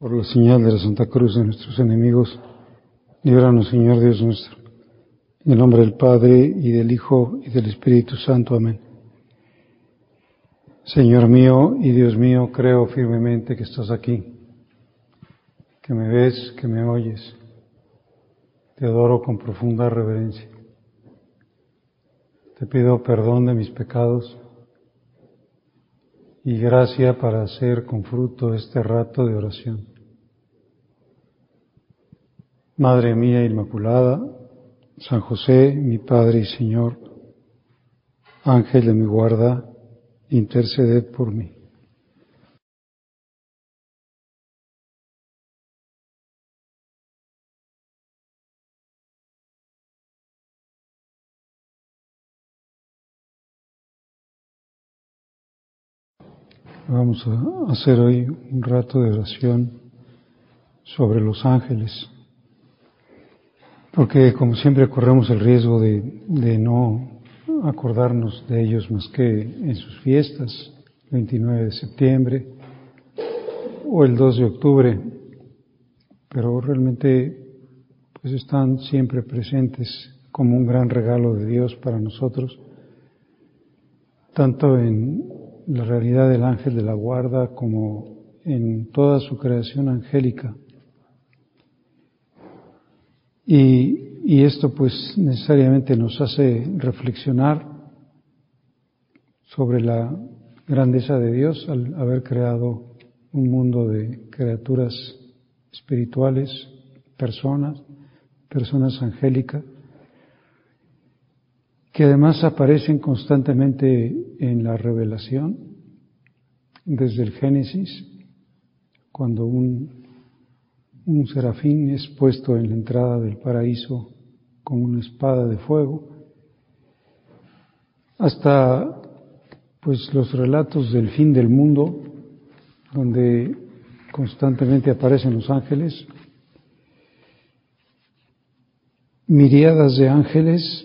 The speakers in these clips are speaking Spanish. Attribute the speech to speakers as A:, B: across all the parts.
A: Por la señal de la Santa Cruz de nuestros enemigos, líbranos, Señor Dios nuestro. En el nombre del Padre, y del Hijo, y del Espíritu Santo. Amén. Señor mío y Dios mío, creo firmemente que estás aquí, que me ves, que me oyes. Te adoro con profunda reverencia. Te pido perdón de mis pecados y gracia para hacer con fruto este rato de oración. Madre mía Inmaculada, San José, mi Padre y Señor, Ángel de mi guarda, interceded por mí. Vamos a hacer hoy un rato de oración sobre los ángeles, porque como siempre corremos el riesgo de no acordarnos de ellos más que en sus fiestas, 29 de septiembre o el 2 de octubre, pero realmente pues están siempre presentes como un gran regalo de Dios para nosotros, tanto en la realidad del ángel de la guarda como en toda su creación angélica. Y esto pues necesariamente nos hace reflexionar sobre la grandeza de Dios al haber creado un mundo de criaturas espirituales, personas angélicas, que además aparecen constantemente en la revelación, desde el Génesis, cuando un serafín es puesto en la entrada del paraíso con una espada de fuego, hasta pues los relatos del fin del mundo, donde constantemente aparecen los ángeles, miríadas de ángeles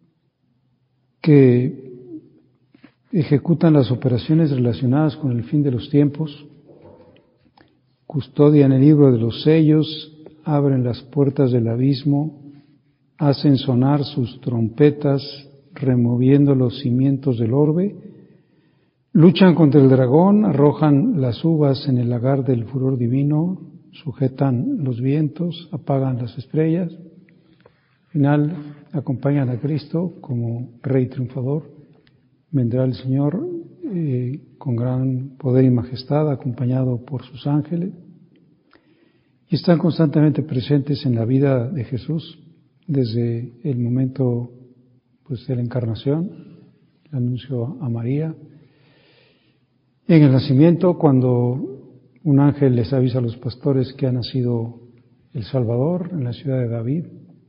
A: que ejecutan las operaciones relacionadas con el fin de los tiempos, custodian el libro de los sellos, abren las puertas del abismo, hacen sonar sus trompetas, removiendo los cimientos del orbe, luchan contra el dragón, arrojan las uvas en el lagar del furor divino, sujetan los vientos, apagan las estrellas, al final acompañan a Cristo como Rey triunfador. Vendrá el Señor con gran poder y majestad, acompañado por sus ángeles, y están constantemente presentes en la vida de Jesús desde el momento pues de la encarnación, el anuncio a María, en el nacimiento, cuando un ángel les avisa a los pastores que ha nacido el Salvador en la ciudad de David,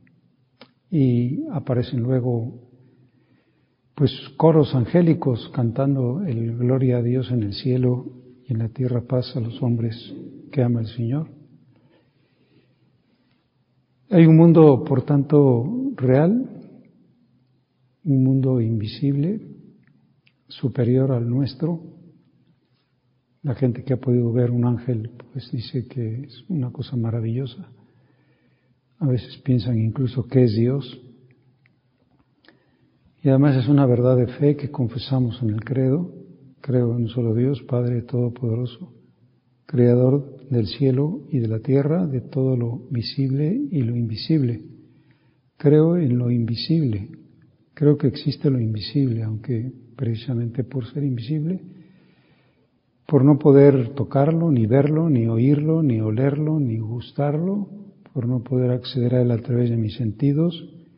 A: y aparecen luego pues coros angélicos cantando el gloria a Dios en el cielo y en la tierra paz a los hombres que ama el Señor. Hay un mundo, por tanto, real, un mundo invisible, superior al nuestro. La gente que ha podido ver un ángel pues dice que es una cosa maravillosa. A veces piensan incluso que es Dios. Y además es una verdad de fe que confesamos en el credo. Creo en un solo Dios, Padre Todopoderoso, Creador del cielo y de la tierra, de todo lo visible y lo invisible. Creo en lo invisible. Creo que existe lo invisible, aunque precisamente por ser invisible, por no poder tocarlo, ni verlo, ni oírlo, ni olerlo, ni gustarlo, por no poder acceder a él a través de mis sentidos,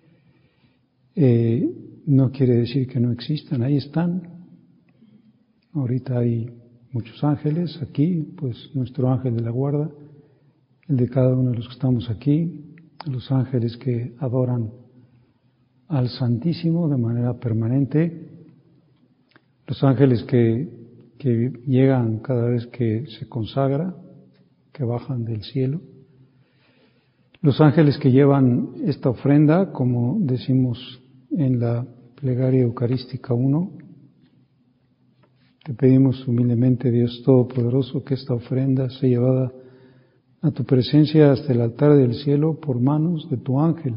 A: no quiere decir que no existan, ahí están. Ahorita hay muchos ángeles aquí, pues nuestro ángel de la guarda, el de cada uno de los que estamos aquí, los ángeles que adoran al Santísimo de manera permanente, los ángeles que llegan cada vez que se consagra, que bajan del cielo, los ángeles que llevan esta ofrenda, como decimos en la plegaria eucarística 1, te pedimos humildemente, Dios Todopoderoso, que esta ofrenda sea llevada a tu presencia hasta el altar del cielo por manos de tu ángel,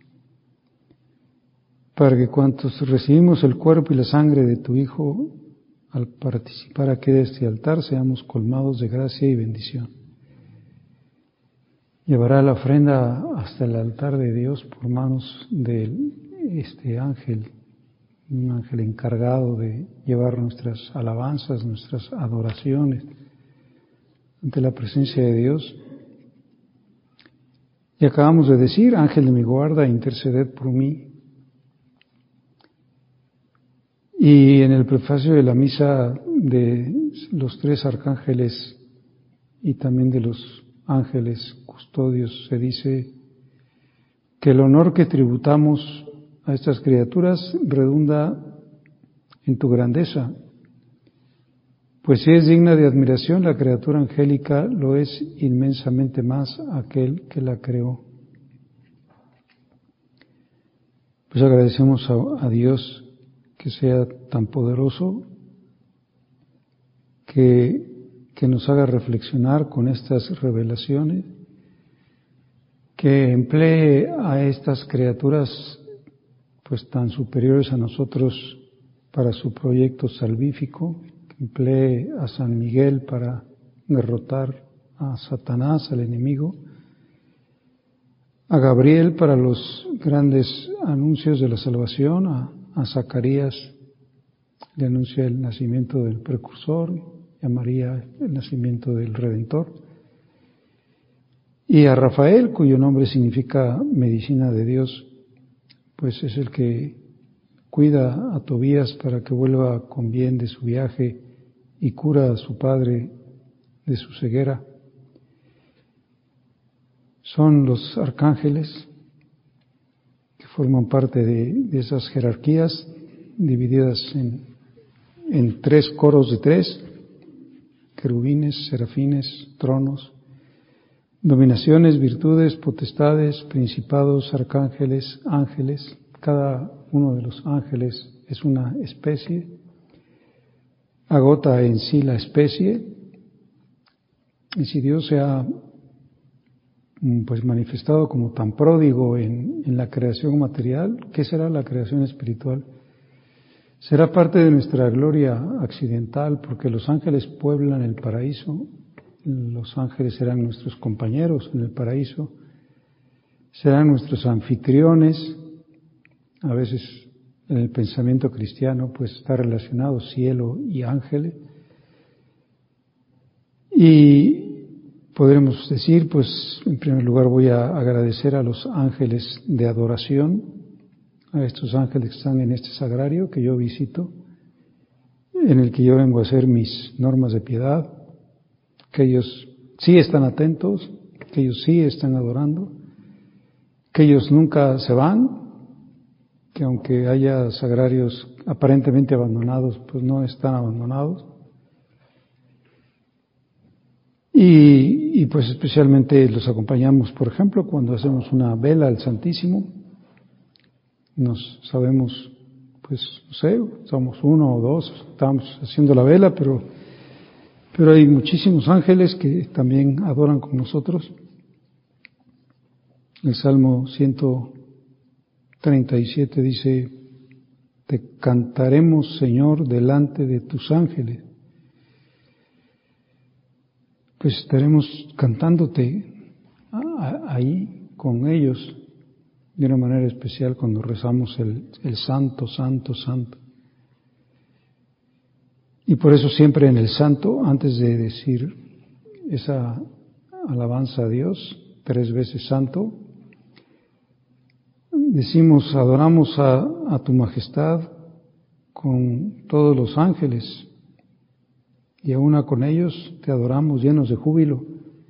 A: para que cuantos recibimos el cuerpo y la sangre de tu Hijo, al participar aquí de este altar, seamos colmados de gracia y bendición. Llevará la ofrenda hasta el altar de Dios por manos de este ángel, un ángel encargado de llevar nuestras alabanzas, nuestras adoraciones ante la presencia de Dios. Y acabamos de decir, ángel de mi guarda, interceded por mí. Y en el prefacio de la misa de los tres arcángeles y también de los ángeles custodios se dice que el honor que tributamos a estas criaturas redunda en tu grandeza, pues si es digna de admiración la criatura angélica, lo es inmensamente más aquel que la creó. Pues agradecemos a Dios que sea tan poderoso, que nos haga reflexionar con estas revelaciones, que emplee a estas criaturas pues tan superiores a nosotros para su proyecto salvífico, que emplee a San Miguel para derrotar a Satanás, al enemigo, a Gabriel para los grandes anuncios de la salvación, a Zacarías le anuncia el nacimiento del precursor, y a María el nacimiento del Redentor, y a Rafael, cuyo nombre significa medicina de Dios, pues es el que cuida a Tobías para que vuelva con bien de su viaje y cura a su padre de su ceguera. Son los arcángeles que forman parte de esas jerarquías divididas en tres coros de tres, querubines, serafines, tronos, dominaciones, virtudes, potestades, principados, arcángeles, ángeles. Cada uno de los ángeles es una especie, agota en sí la especie, y si Dios se ha pues manifestado como tan pródigo en la creación material, ¿qué será la creación espiritual? Será parte de nuestra gloria accidental, porque los ángeles pueblan el paraíso, los ángeles serán nuestros compañeros en el paraíso, serán nuestros anfitriones. A veces en el pensamiento cristiano pues está relacionado cielo y ángeles, y podremos decir, pues en primer lugar voy a agradecer a los ángeles de adoración, a estos ángeles que están en este sagrario que yo visito, en el que yo vengo a hacer mis normas de piedad, que ellos sí están atentos, que ellos sí están adorando, que ellos nunca se van, que aunque haya sagrarios aparentemente abandonados, pues no están abandonados. Y pues especialmente los acompañamos, por ejemplo, cuando hacemos una vela al Santísimo, nos sabemos, pues no sé, somos uno o dos, estamos haciendo la vela, pero hay muchísimos ángeles que también adoran con nosotros. El Salmo 137 dice: te cantaremos, Señor, delante de tus ángeles. Pues estaremos cantándote ahí con ellos de una manera especial cuando rezamos el Santo, Santo, Santo. Y por eso siempre en el Santo, antes de decir esa alabanza a Dios, 3 veces Santo, decimos, adoramos a tu majestad con todos los ángeles, y aún con ellos te adoramos llenos de júbilo.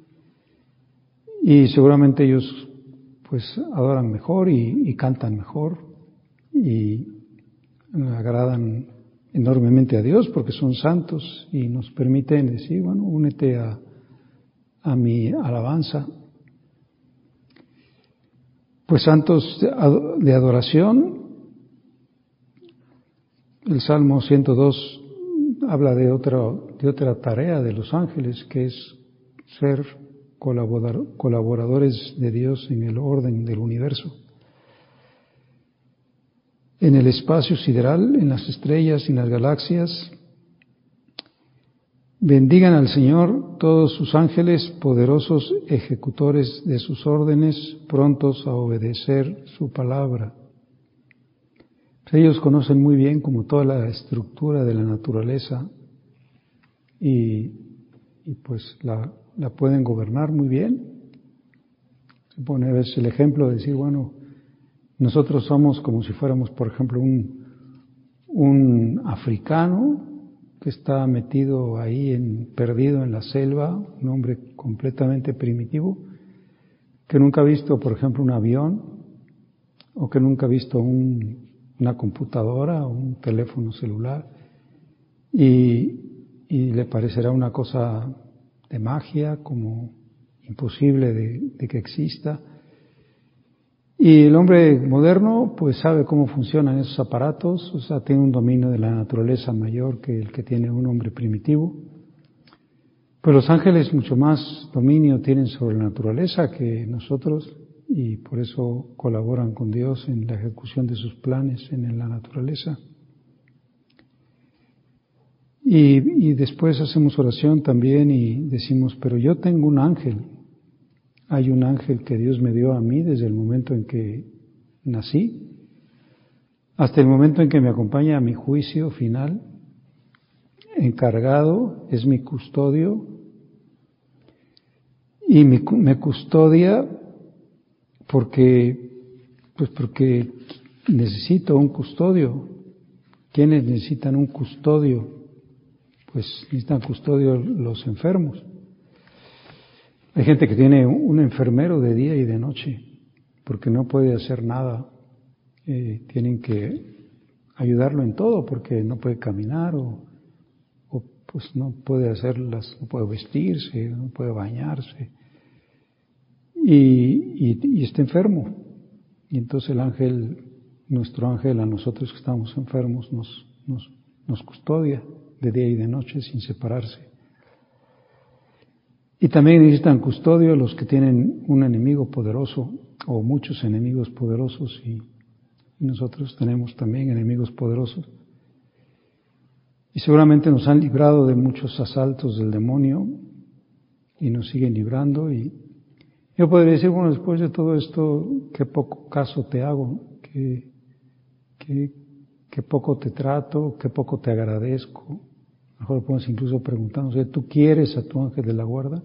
A: Y seguramente ellos pues adoran mejor y cantan mejor y agradan enormemente a Dios porque son santos y nos permiten decir, bueno, únete a mi alabanza. Pues santos de adoración, el Salmo 102 habla de otra tarea de los ángeles, que es ser colaboradores de Dios en el orden del universo. En el espacio sideral, en las estrellas y en las galaxias, bendigan al Señor todos sus ángeles, poderosos ejecutores de sus órdenes, prontos a obedecer su palabra. Ellos conocen muy bien como toda la estructura de la naturaleza y pues la pueden gobernar muy bien. Se pone a veces el ejemplo de decir, bueno, nosotros somos como si fuéramos, por ejemplo, un africano que está metido ahí perdido en la selva, un hombre completamente primitivo, que nunca ha visto, por ejemplo, un avión, o que nunca ha visto una computadora o un teléfono celular, y le parecerá una cosa de magia, como imposible de que exista. Y el hombre moderno pues sabe cómo funcionan esos aparatos, o sea, tiene un dominio de la naturaleza mayor que el que tiene un hombre primitivo. Pero los ángeles mucho más dominio tienen sobre la naturaleza que nosotros y por eso colaboran con Dios en la ejecución de sus planes en la naturaleza. Y después hacemos oración también y decimos, pero yo tengo un ángel. Hay un ángel que Dios me dio a mí desde el momento en que nací, hasta el momento en que me acompaña a mi juicio final, encargado, es mi custodio, y me custodia porque necesito un custodio. ¿Quiénes necesitan un custodio? Pues necesitan custodio los enfermos. Hay gente que tiene un enfermero de día y de noche, porque no puede hacer nada. Tienen que ayudarlo en todo, porque no puede caminar o pues no puede no puede vestirse, no puede bañarse. Y está enfermo. Y entonces el ángel, nuestro ángel, a nosotros que estamos enfermos, nos custodia de día y de noche sin separarse. Y también necesitan custodio los que tienen un enemigo poderoso o muchos enemigos poderosos y nosotros tenemos también enemigos poderosos. Y seguramente nos han librado de muchos asaltos del demonio y nos siguen librando. Y yo podría decir, bueno, después de todo esto, qué poco caso te hago, qué poco te trato, qué poco te agradezco. Mejor podemos incluso preguntarnos, ¿tú quieres a tu ángel de la guarda?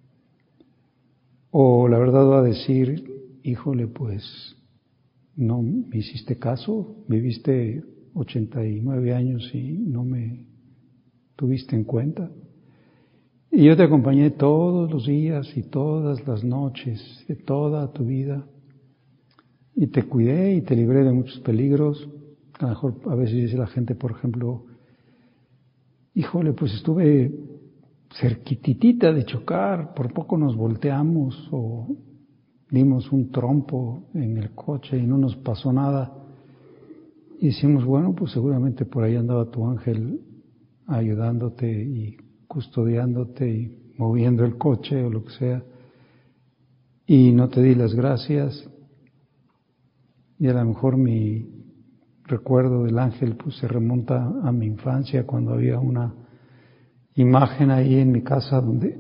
A: O la verdad va a decir, híjole, pues no me hiciste caso, viviste 89 años y no me tuviste en cuenta. Y yo te acompañé todos los días y todas las noches de toda tu vida y te cuidé y te libré de muchos peligros. A lo mejor a veces dice la gente, por ejemplo, híjole, pues estuve cerquititita de chocar, por poco nos volteamos o dimos un trompo en el coche y no nos pasó nada. Y decimos, bueno, pues seguramente por ahí andaba tu ángel ayudándote y custodiándote y moviendo el coche o lo que sea. Y no te di las gracias. Y a lo mejor mi recuerdo del ángel pues se remonta a mi infancia cuando había una imagen ahí en mi casa donde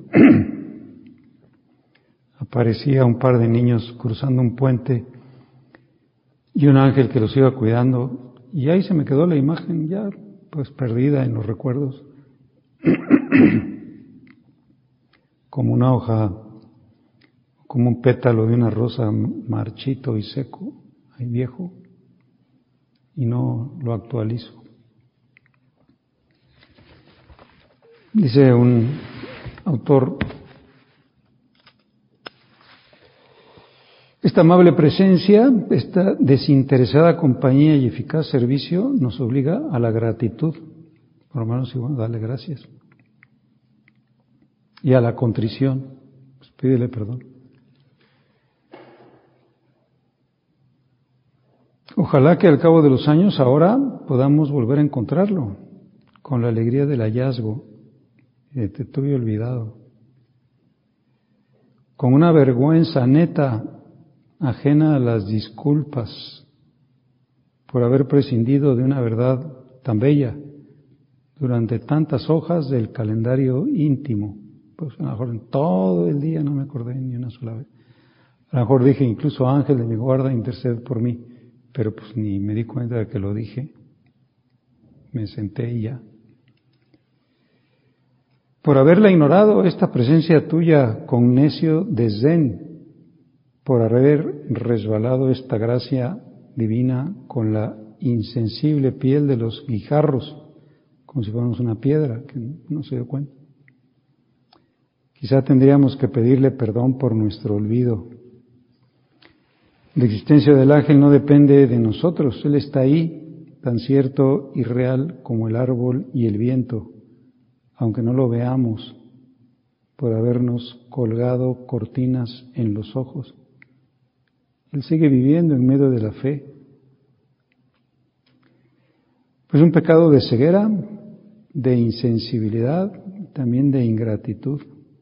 A: aparecía un par de niños cruzando un puente y un ángel que los iba cuidando, y ahí se me quedó la imagen ya pues perdida en los recuerdos como una hoja, como un pétalo de una rosa marchito y seco, ahí viejo, y no lo actualizo. Dice un autor, esta amable presencia, esta desinteresada compañía y eficaz servicio nos obliga a la gratitud, por lo menos igual, darle gracias, y a la contrición, pues pídele perdón. Ojalá que al cabo de los años ahora podamos volver a encontrarlo con la alegría del hallazgo. Te tuve olvidado. con una vergüenza neta, ajena a las disculpas, por haber prescindido de una verdad tan bella durante tantas hojas del calendario íntimo. Pues a lo mejor en todo el día no me acordé ni una sola vez. A lo mejor dije, incluso ángel de mi guarda, intercede por mí, pero pues ni me di cuenta de que lo dije. Me senté y ya. Por haberla ignorado, esta presencia tuya con necio desdén, por haber resbalado esta gracia divina con la insensible piel de los guijarros, como si fuéramos una piedra que no se dio cuenta. Quizá tendríamos que pedirle perdón por nuestro olvido. La existencia del ángel no depende de nosotros, él está ahí, tan cierto y real como el árbol y el viento, aunque no lo veamos, por habernos colgado cortinas en los ojos. Él sigue viviendo en medio de la fe. Pues un pecado de ceguera, de insensibilidad, también de ingratitud,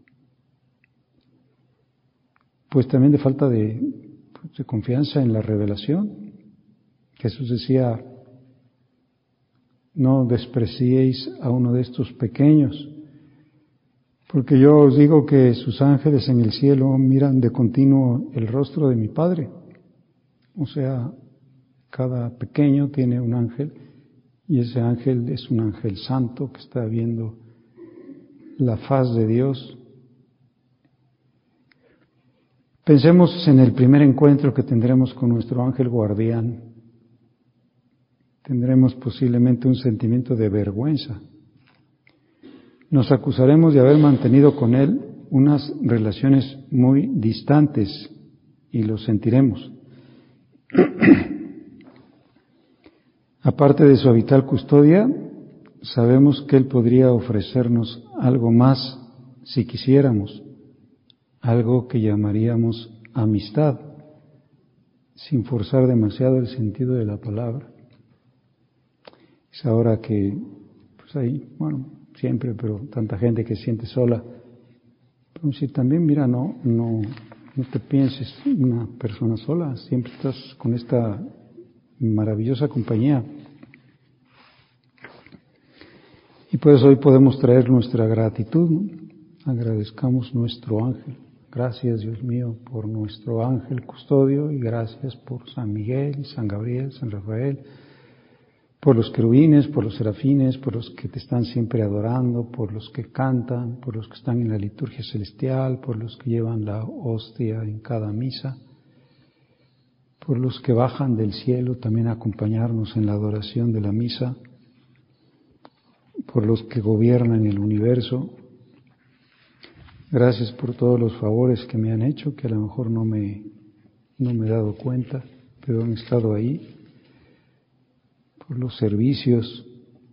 A: pues también de falta de confianza en la revelación. Jesús decía, no despreciéis a uno de estos pequeños, porque yo os digo que sus ángeles en el cielo miran de continuo el rostro de mi Padre. O sea, cada pequeño tiene un ángel y ese ángel es un ángel santo que está viendo la faz de Dios. Pensemos en el primer encuentro que tendremos con nuestro ángel guardián. Tendremos posiblemente un sentimiento de vergüenza. Nos acusaremos de haber mantenido con él unas relaciones muy distantes y lo sentiremos. Aparte de su vital custodia, sabemos que él podría ofrecernos algo más si quisiéramos, algo que llamaríamos amistad, sin forzar demasiado el sentido de la palabra. Es ahora que, pues hay, bueno, siempre, pero tanta gente que se siente sola. Pero si también, mira, no te pienses una persona sola, siempre estás con esta maravillosa compañía. Y pues hoy podemos traer nuestra gratitud, ¿no? Agradezcamos nuestro ángel. Gracias, Dios mío, por nuestro ángel custodio y gracias por San Miguel, San Gabriel, San Rafael, por los querubines, por los serafines, por los que te están siempre adorando, por los que cantan, por los que están en la liturgia celestial, por los que llevan la hostia en cada misa, por los que bajan del cielo también a acompañarnos en la adoración de la misa, por los que gobiernan el universo. Gracias por todos los favores que me han hecho, que a lo mejor no me he dado cuenta, pero han estado ahí. Por los servicios.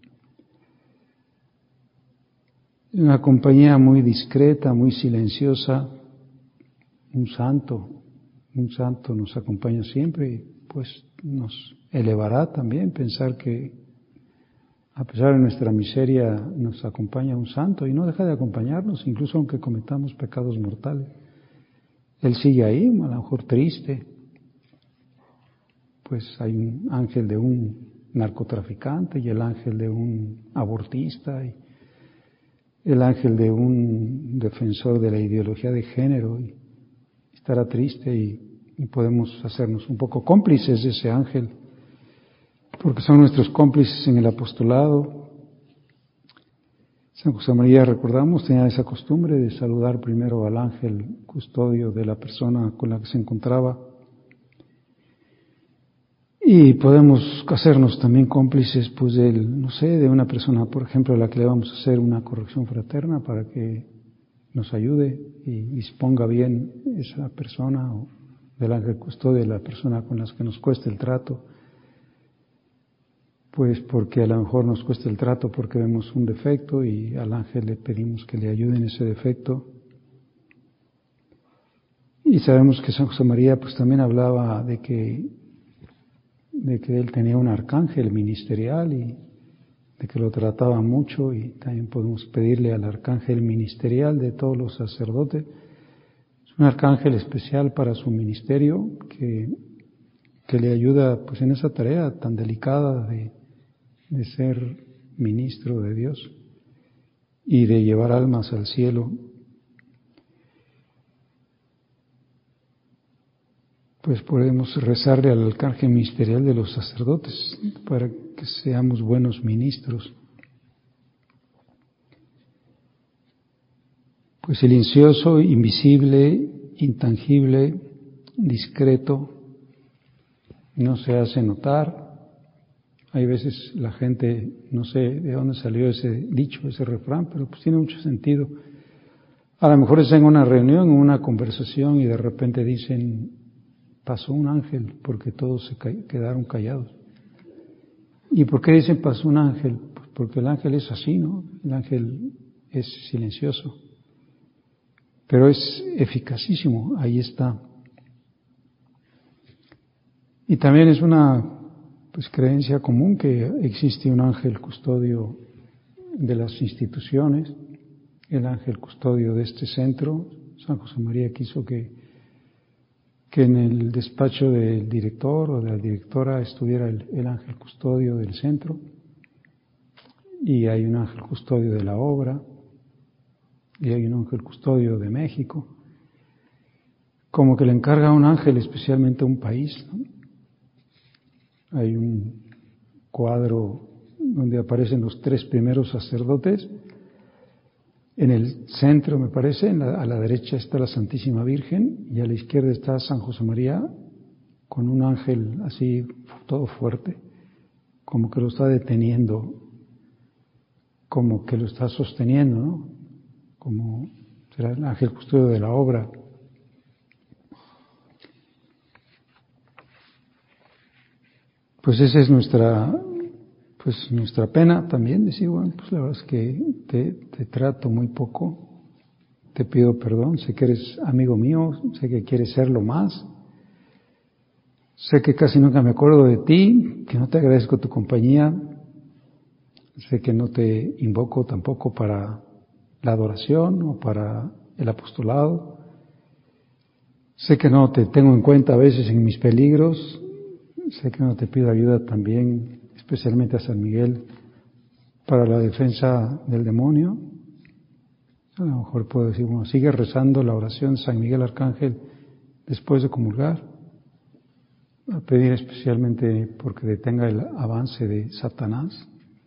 A: Una compañía muy discreta, muy silenciosa. Un santo nos acompaña siempre y pues nos elevará también pensar que a pesar de nuestra miseria nos acompaña un santo y no deja de acompañarnos, incluso aunque cometamos pecados mortales. Él sigue ahí, a lo mejor triste. Pues hay un ángel de un narcotraficante y el ángel de un abortista y el ángel de un defensor de la ideología de género y estará triste y podemos hacernos un poco cómplices de ese ángel porque son nuestros cómplices en el apostolado. San José María, recordamos, tenía esa costumbre de saludar primero al ángel custodio de la persona con la que se encontraba. Y podemos hacernos también cómplices, pues, de una persona, por ejemplo, a la que le vamos a hacer una corrección fraterna para que nos ayude y disponga bien esa persona, o del ángel custodio de la persona con la que nos cueste el trato. Pues porque a lo mejor nos cuesta el trato porque vemos un defecto y al ángel le pedimos que le ayude en ese defecto. Y sabemos que San José María pues también hablaba de que él tenía un arcángel ministerial y de que lo trataba mucho, y también podemos pedirle al arcángel ministerial de todos los sacerdotes, un arcángel especial para su ministerio que le ayuda pues en esa tarea tan delicada de ser ministro de Dios y de llevar almas al cielo. Pues podemos rezarle al arcángel ministerial de los sacerdotes para que seamos buenos ministros. Pues silencioso, invisible, intangible, discreto, no se hace notar. Hay veces la gente, no sé de dónde salió ese dicho, ese refrán, pero pues tiene mucho sentido. A lo mejor es en una reunión, en una conversación y de repente dicen, pasó un ángel, porque todos se quedaron callados. ¿Y por qué dicen pasó un ángel? Pues porque el ángel es así, ¿no? El ángel es silencioso, pero es eficacísimo, ahí está. Y también es una creencia común que existe un ángel custodio de las instituciones, el ángel custodio de este centro. San José María quiso que en el despacho del director o de la directora estuviera el ángel custodio del centro, y hay un ángel custodio de la obra, y hay un ángel custodio de México, como que le encarga a un ángel especialmente a un país, ¿no? Hay un cuadro donde aparecen los 3 primeros sacerdotes. En el centro, me parece, a la derecha está la Santísima Virgen y a la izquierda está San José María con un ángel así todo fuerte, como que lo está deteniendo, como que lo está sosteniendo, ¿no? Como será el ángel custodio de la obra. Pues esa es nuestra pena también, decir, bueno, pues la verdad es que te trato muy poco, te pido perdón, sé que eres amigo mío, sé que quieres serlo más, sé que casi nunca me acuerdo de ti, que no te agradezco tu compañía, sé que no te invoco tampoco para la adoración o para el apostolado, sé que no te tengo en cuenta a veces en mis peligros, sé que no te pido ayuda también, especialmente a San Miguel, para la defensa del demonio. A lo mejor puedo decir, bueno, sigue rezando la oración de San Miguel Arcángel después de comulgar, a pedir especialmente porque detenga el avance de Satanás.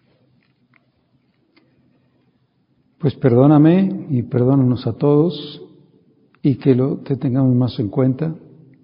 A: Pues perdóname y perdónanos a todos y que te tengamos más en cuenta.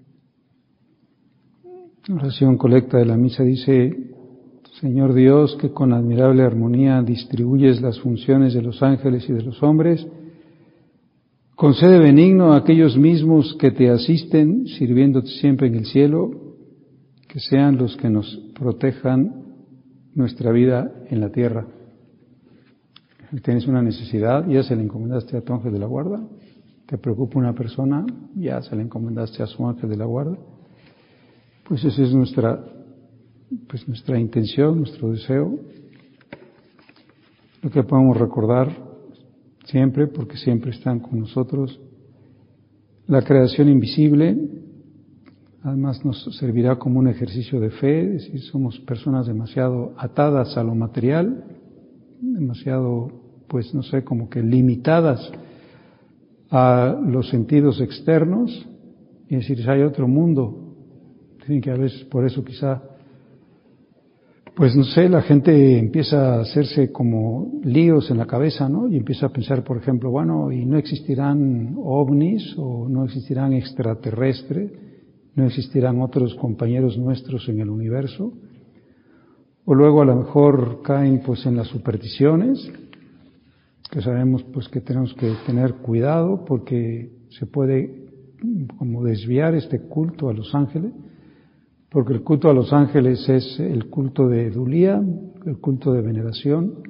A: La oración colecta de la misa dice: Señor Dios, que con admirable armonía distribuyes las funciones de los ángeles y de los hombres, concede benigno a aquellos mismos que te asisten, sirviéndote siempre en el cielo, que sean los que nos protejan nuestra vida en la tierra. Tienes una necesidad, ya se la encomendaste a tu ángel de la guarda. Te preocupa una persona, ya se la encomendaste a su ángel de la guarda. Pues esa es nuestra intención, nuestro deseo, lo que podemos recordar siempre, porque siempre están con nosotros. La creación invisible, además nos servirá como un ejercicio de fe, es decir, somos personas demasiado atadas a lo material, demasiado, pues no sé, como que limitadas a los sentidos externos, y decir, si hay otro mundo. Dicen que a veces por eso quizá, pues no sé, la gente empieza a hacerse como líos en la cabeza, ¿no? Y empieza a pensar, por ejemplo, bueno, ¿y no existirán ovnis o no existirán extraterrestres? ¿No existirán otros compañeros nuestros en el universo? O luego a lo mejor caen pues en las supersticiones, que sabemos pues que tenemos que tener cuidado porque se puede como desviar este culto a los ángeles. Porque el culto a los ángeles es el culto de edulía, el culto de veneración,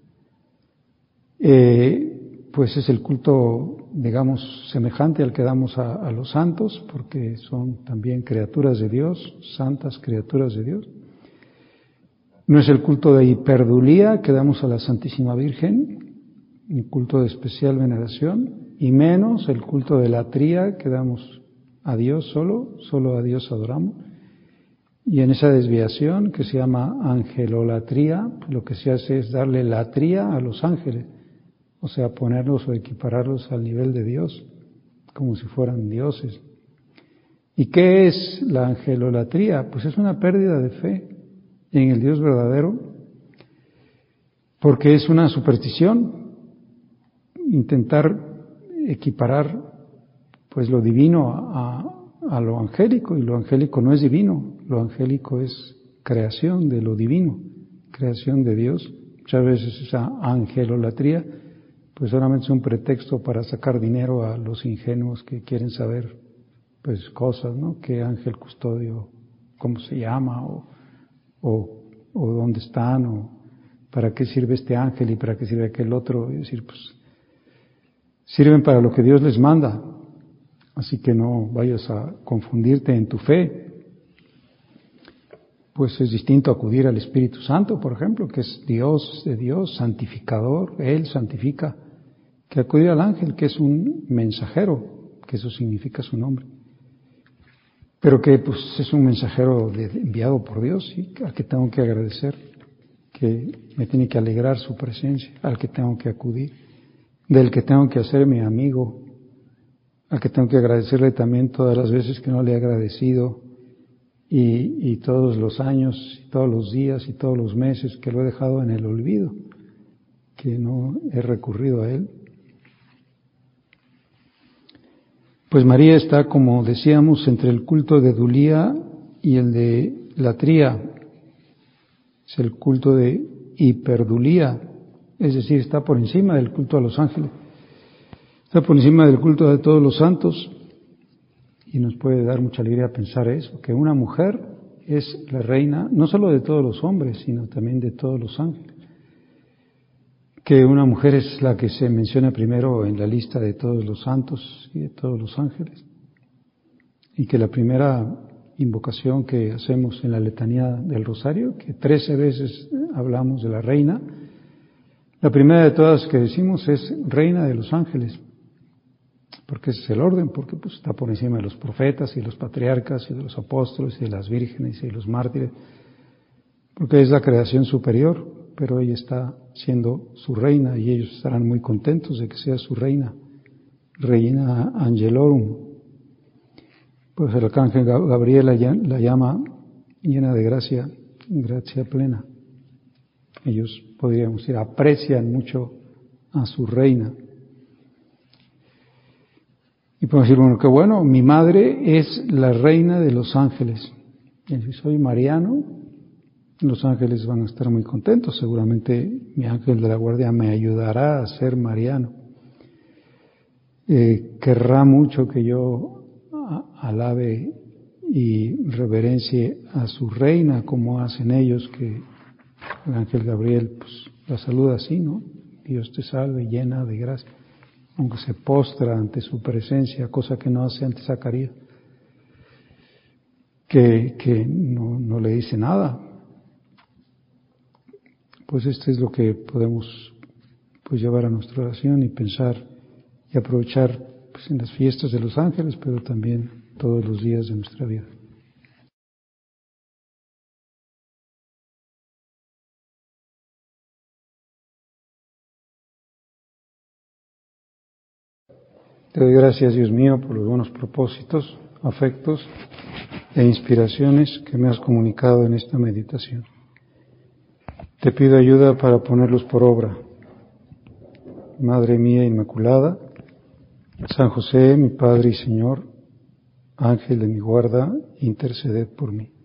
A: pues es el culto, digamos, semejante al que damos a los santos, porque son también criaturas de Dios, santas criaturas de Dios. No es el culto de hiperdulía que damos a la Santísima Virgen, un culto de especial veneración, y menos el culto de latría que damos a Dios solo a Dios adoramos. Y en esa desviación que se llama angelolatría, lo que se hace es darle latría a los ángeles, o sea, ponerlos o equipararlos al nivel de Dios, como si fueran dioses. ¿Y qué es la angelolatría? Pues es una pérdida de fe en el Dios verdadero, porque es una superstición, intentar equiparar pues lo divino a lo angélico, y lo angélico no es divino, lo angélico es creación de lo divino, creación de Dios. Muchas veces esa angelolatría pues solamente es un pretexto para sacar dinero a los ingenuos que quieren saber pues cosas, ¿no? ¿Qué ángel custodio, cómo se llama, o dónde están, o para qué sirve este ángel y para qué sirve aquel otro? Es decir, pues sirven para lo que Dios les manda, así que no vayas a confundirte en tu fe. Pues es distinto acudir al Espíritu Santo, por ejemplo, que es Dios de Dios, santificador, Él santifica, que acudir al ángel, que es un mensajero, que eso significa su nombre, pero que pues es un mensajero enviado por Dios, y al que tengo que agradecer, que me tiene que alegrar su presencia, al que tengo que acudir, del que tengo que hacerme amigo, al que tengo que agradecerle también todas las veces que no le he agradecido, y todos los años, y todos los días, y todos los meses que lo he dejado en el olvido, que no he recurrido a Él. Pues María está, como decíamos, entre el culto de Dulía y el de latría. Es el culto de hiperdulía, es decir, está por encima del culto a los ángeles, está por encima del culto de todos los santos. Y nos puede dar mucha alegría pensar eso, que una mujer es la reina no solo de todos los hombres, sino también de todos los ángeles. Que una mujer es la que se menciona primero en la lista de todos los santos y de todos los ángeles. Y que la primera invocación que hacemos en la letanía del Rosario, que 13 veces hablamos de la reina, la primera de todas que decimos es reina de los ángeles. Porque ese es el orden, porque pues está por encima de los profetas y los patriarcas y de los apóstoles y de las vírgenes y de los mártires, porque es la creación superior, pero ella está siendo su reina y ellos estarán muy contentos de que sea su reina, Reina Angelorum. Pues el arcángel Gabriel la llama llena de gracia, gracia plena. Ellos, podríamos decir, aprecian mucho a su reina. Y podemos decir, bueno, qué bueno, mi madre es la reina de los ángeles. Y si soy mariano, los ángeles van a estar muy contentos. Seguramente mi ángel de la guardia me ayudará a ser mariano. Querrá mucho que yo alabe y reverencie a su reina, como hacen ellos, que el ángel Gabriel pues la saluda así, ¿no? Dios te salve, llena de gracia. Aunque se postra ante su presencia, cosa que no hace ante Zacarías, que no le dice nada. Pues esto es lo que podemos pues llevar a nuestra oración y pensar y aprovechar pues en las fiestas de los ángeles, pero también todos los días de nuestra vida. Te doy gracias, Dios mío, por los buenos propósitos, afectos e inspiraciones que me has comunicado en esta meditación. Te pido ayuda para ponerlos por obra. Madre mía Inmaculada, San José, mi Padre y Señor, Ángel de mi guarda, interceded por mí.